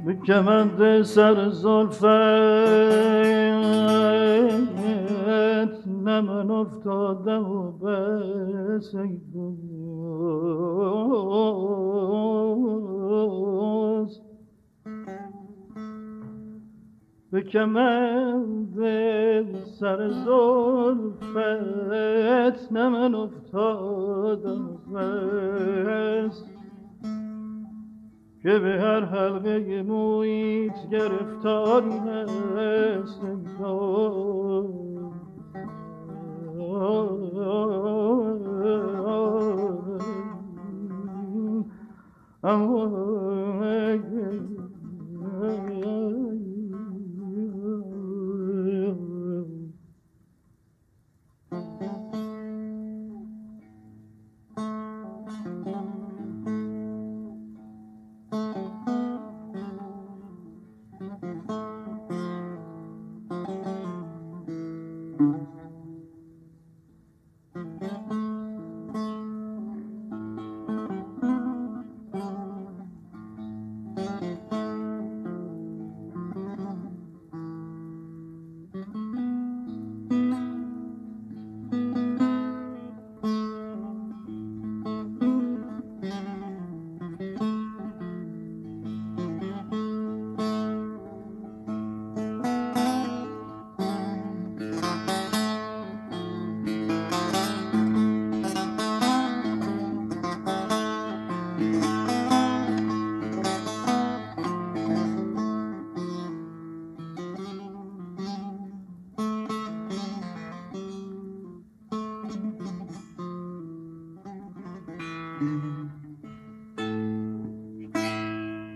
به کمند سر زلفت نه من افتادم و بس ای دوست، به کمند سر زلفت نه من افتادم و بس، که به هر حلقه مویت گرفتاری هست